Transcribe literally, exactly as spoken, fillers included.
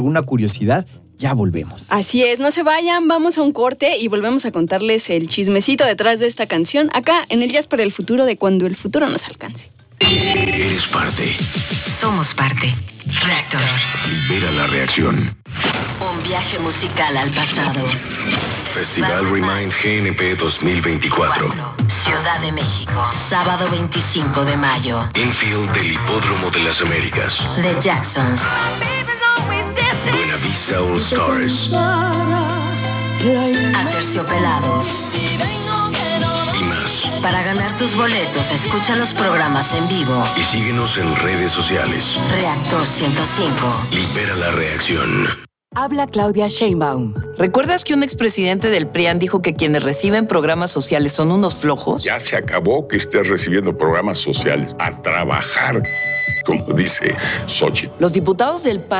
Una curiosidad, ya volvemos. Así es, no se vayan, vamos a un corte y volvemos a contarles el chismecito detrás de esta canción, acá en el Jazz para el Futuro de Cuando el Futuro nos alcance. Eres parte. Somos parte. Reactor. Libera la reacción. Un viaje musical al pasado. Festival Remind G N P dos mil veinticuatro. Ciudad de México. Sábado veinticinco de mayo. Infield del Hipódromo de las Américas. The Jacksons. Buenavista All Stars. Aterciopelados. Y más. Para ganar tus boletos, escucha los programas en vivo. Y síguenos en redes sociales. Reactor ciento cinco. Libera la reacción. Habla Claudia Sheinbaum. ¿Recuerdas que un expresidente del P R I A N dijo que quienes reciben programas sociales son unos flojos? Ya se acabó que estés recibiendo programas sociales. A trabajar, como dice Xochitl. Los diputados del P A N